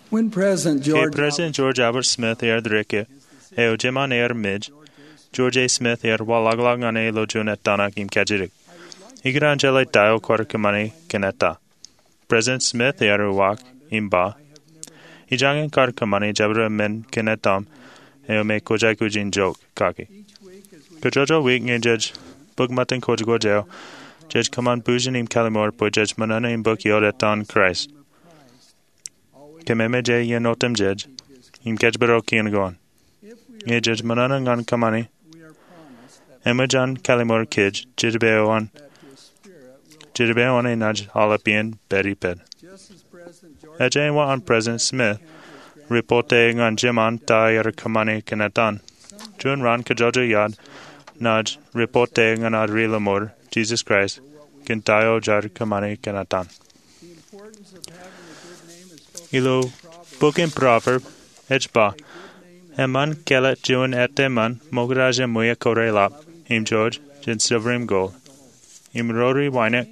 When President Ke George President George Albert Smith drike o Jeman Midge, George A. Smith walaglag ane lo junet danak im kajirik. Igran jele dio korkamani keneta. President Smith wak imba. Ijangen karkamani jabra men kenetam eo me kojakujin joke kaki. Kojojo week nge judge bugmatin kojgojeo. Judge kaman bujan im kalimor po judge manana im book yodetan Christ. Kememe je yenotem judge. Im kejbero kiengon. Nge judge manana ngan kamani. Emajan kalimor kij jidbeoan. Jidbeoan e naj alapien beriped. Eje wa on President Smith. Reporte ngan jiman tayer kamani kenatan. Jun ran kajojo yad. Naj reporte ngan adri lamor. Jesus Christ. Kintayo jar kamani kenatan. Ilo bookin proverb. Ejba. Eman kelet jun eteman. Mograje muya kore lap. Im George. Jin silverim gold. Im rori winek.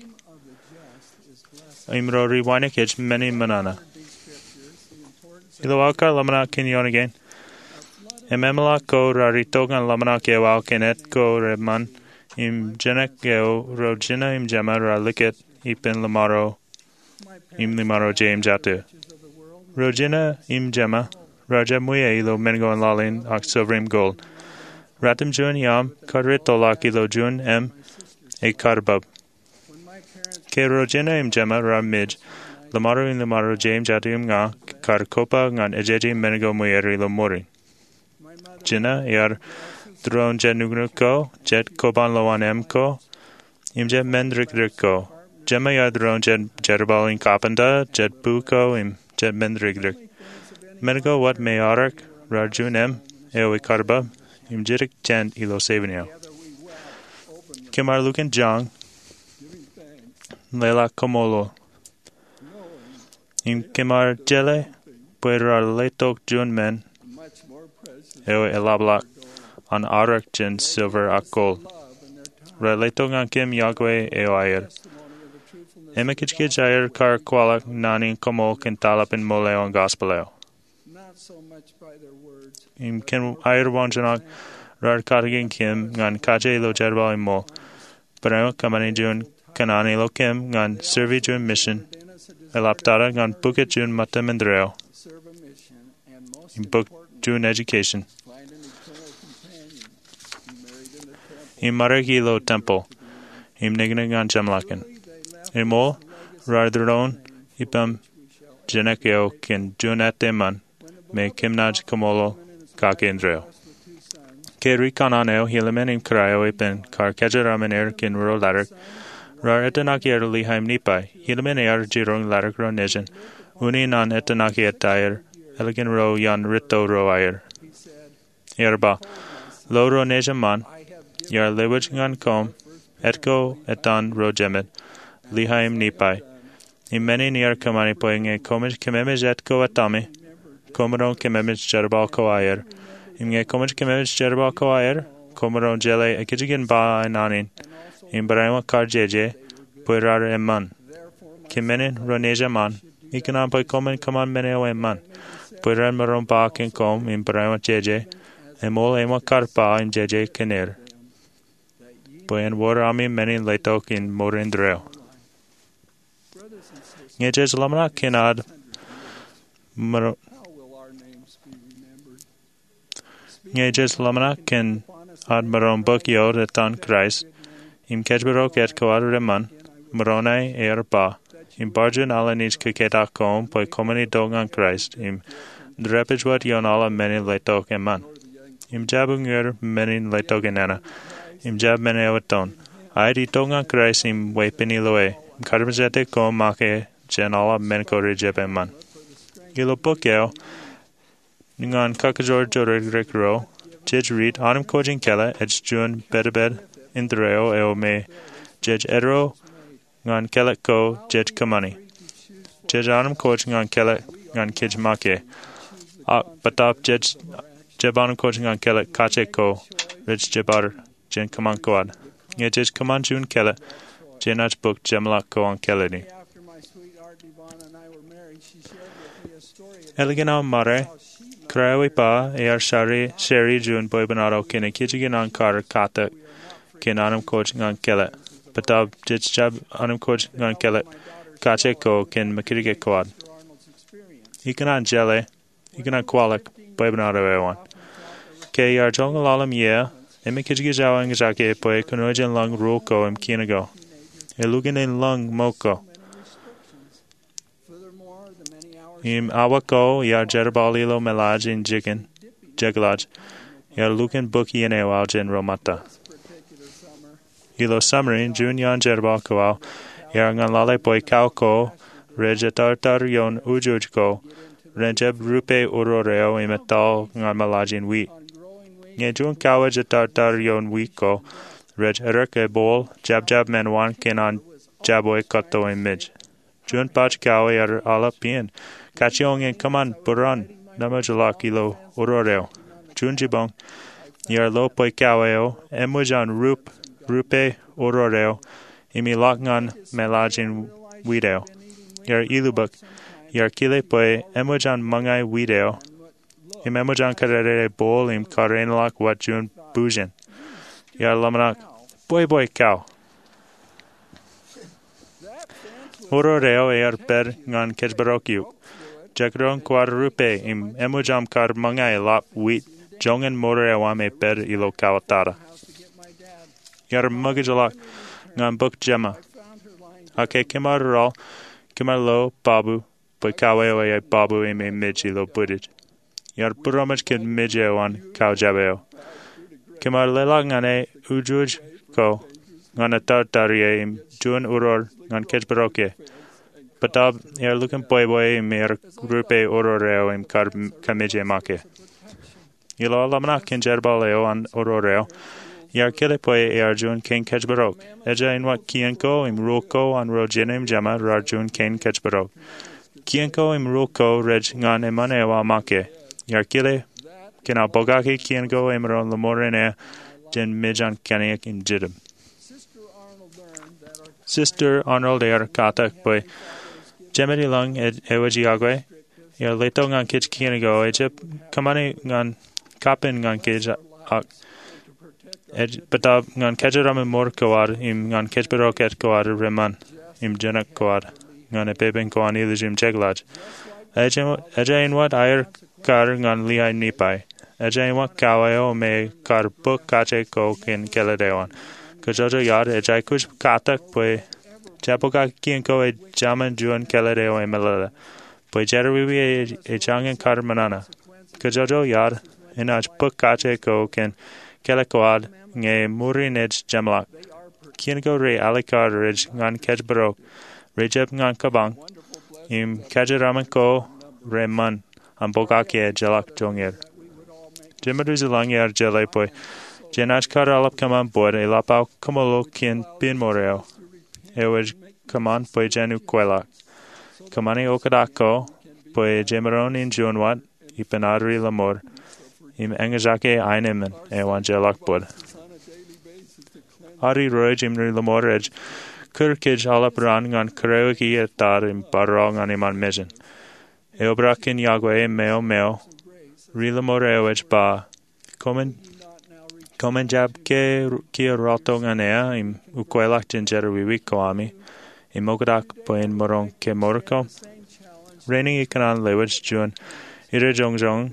Im rori winek ej many manana. Ilo alkar lamana kinyon again. Ememela ko raritogan lamana kewal kenet ko reman. Im jenek geo rojina im jema raliket ipin lamaro. Im limaro James jatu. Rojina im jema. Raja muye ilo mengo lalin ak silverim gold. Ratim jun yam karritolak ilo jun em e karbab. Ke rojina im jema ramij. Lamaro in lamaro James jatu im nga kar kopa ngan ejeji mengo muyer ilo mori. Jina yar dron jenugnu ko jet koban loan em ko. Im jet mendrik ko. Jema yar dron jet jerbal in kapanda jet buko im jet mendrik. Mengo wat me arak rajun em eo karba. Im jirik jen ilo sevenio. Kemar luken jang. Lela komolo. Im kemar jele. Puera letok jun men. Eo elablak. An arak jen silver akol. Raletok an kim yagwe eo ayer. Emekijkij ayer kar kwalak nani komo kentalapin moleo an gospeleo. Im ken ayer wanjanak rar katagin kim ngan kaje lo jerbal imo. Pero kamani jun kanani lo kim ngan servi jun mission. Elaptara ngan buket jun matemendreo. Im book jun education. Im maragilo temple. Im nignagan jamlaken. Imo radron ipam jenekeo kin junateman me kimnaj komolo kakendreo. Ke rikananeo hilamen im krayo ipen kar kejaramener kin ro larak. Rar etanaki er lihaim nipai. Hilamen er jirong larak ro nejen. Uni nan etanaki etayer. Elegant ro yan rito ro ayer. Yerba. Lo ro nejaman. Yar lewij ngan kom. Etko etan ro jemet. Lihaim nipai. Imeni niar kamani poinge komij kememij etko etami. Komaron kememij jerbal ko ayer. Imge komij kememij jerbal ko ayer. Komaron jele ekijigin ba inanin. Imbarema kar jeje. Puerar eman. Kemenin roneja man. Ikanan poi komen kaman meneo eman. Puerar maron ba ken kom. Imbarema jeje. Emol ema karpa im jeje kener. Poen war ami menin letok in morindreo. Ngejes lamana kinad Ngejes lamana kin ad maron bukyo etan Christ. Im kejberok et koad reman. Morone ba. Im barjun ala nij kiketa kom poi komani dogan Christ. Im drepijwat yon ala menin letok eman. Im jabungir menin letok enana. Im jab meneoton. Aidi dogan Christ im wepini loe. Im karbajete kom make Janala menkore jebeman. Gilo bukeo. Ngan kakajor joregrekro. Jej read anum kojin kela ej jun bedabed indreo eo me. Jej edro ngan kelet ko jej kamani. Jej anum koj ngan kelet ngan kij make. Batap jej jebanum koj ngan kelet kache ko. Rich jebar jen kamankoad. Nye jej kaman jun kelet. Jenach book jemlak ko an keledi. Elegana mare, Krawi pa, shari jun boy banaro kine kijigan on kar kata kin anam coach ngan kellet. Patab jab anam coach ngan kellet. Kache ko kin makirige quad. Ikanan jele, ikanan kwalak, boy banaro ewan. Ke yar jong alalam ye, emikijigi jawang jake boy kunojan lung ruko kinago. Elugan in lung moko. Im awako yar jerbalilo melaj in jeglaj. Yar lukan buki in ewal jen romata. Ilo summerin jun yan jerbal koal. Yar ngan lale boy kauko. Rejetartar yon ujujko. Renjeb rupe uroreo imetal ngan melajin wheat. Nye jun kawa jetartar yon wiko. Rej erke bol. Jab menwan kenan jaboy kato imij. Jun pach kawa yar alapien. Kachiong en kaman buran namajalak ilo uroreo. Jun jibong. Yar lo poi kaweo. Emujan rupe uroreo. Imi lakngan melajin video. Yar ilubak. Yar kile poi emujan mangai video. Im emujan karere bol im karenlak wat jun bujen. Yar lamanak. Boy cow. Uroreo er per ngan kejbarokiu. Jagron quad rupe im emujam kar mangai lap wheat jongen morewame per ilo kawatara. Yar mugajalak ngan buk jema. Ake kimar lo babu, boy kawewe babu ime mij ilo budij. Yar buramaj kid mijewan kaw jabeo. Kimar lelak ngane ujuj ko ngana tartarie im jun uror ngan kejbaroke. Patab yar lukan boy mir rupe ororeo im kamije make. Ilo alamna kin jerbaleo an ororeo. Yar kile poi jun ken kejbarok. Eja in wat kienko im roko an rojenim jama rarjun ken kejbarok. Kienko im roko rej ngan emanewa make. Yar kile kina bogaki kienko im ron lamorene jen mijan kaniak in jidum. Sister Arnold katak boy. Jemedi lung ewaji agwe. Yar leto ngan kich kienigo ejip kamani ngan kapin ngan kij ak. Patab ngan kejaram mor koad im ngan kejberoket koad reman im jenak koad ngan ebeben koan ilijim jeglaj. Eja in wat ayer kar ngan liai nipai. Eja in wat kaweo me kar buk kache ko kin keledewan. Kajojo yad eja kuj katak poi Japoka kienko e jaman juan keledeo e melada. Poi jerawiwi e jangen kar manana. Kajojo yad inaj puk kache ko ken kelekoad nge murin ej jamlak. Kienko re alikar rej ngan kejbarok. Rejeb ngan kabang. Im kejaraman ko re man. Ambogaki e jalak jonger. Jemaduzilang yer jele poi. Jenaj kar alap kaman bod e lapau kamolo kien bin moreo. Ewej kaman poi jenu kwelak. Kamani okadako poi jemeron in junwat ipenadri lamor. Im engajake ainemen ewangelak bod. Ari roj imri lamor ej. Kurkij alapran ngan kurewiki etar im barong an iman mejen. Eobrakin yagwe meo. Rilamor ewej ba. Komen jab ke rato nganea im ukwelak jinjera wiwi koami. Imogadak poin morong ke morko. Raining ikanan lewich jun. Ire jongjong.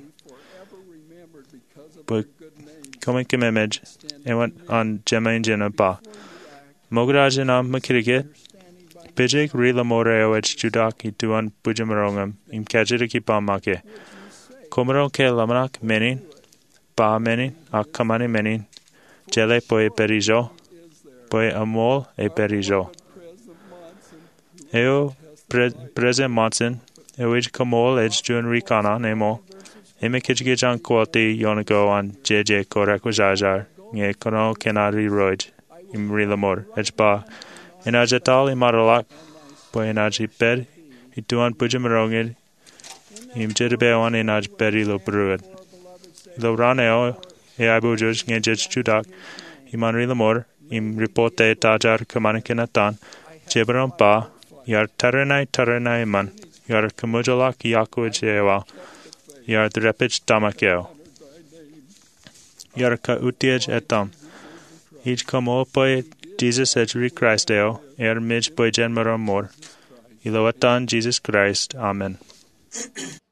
But komen kememej. Ewant on jema injena ba. Mogadajana makirige. Pijik rilamore ewich judak ituan bujamarongam. Im kajiriki pa make. Komoro ke lamanak menin. Ba menin, akamani menin, jele poi perijo, poi amol e perijo. Eo preze matsen, ewij kamol ej jun rikana nemo, eme kijgijan kwati yonago an jeje korekwajajar, nge kono kenari roj, im rilamor, ej ba, enajetal imaralak, poi enaji per, ituan pujamarongid, im jedebewan enaj perilo bruid. Lo raneo e abujuj ngejej judak iman rilamor im ripote tajar kamanikinatan jebron pa yar taranai man Yar kamujala kiyako jewa. Yar drepich tamakeo. Yar ka utiej etam. Ij kamo poe Jesus ejri Christeo. Mij poe genmar amor. Ilawatan Jesus Christ. Amen.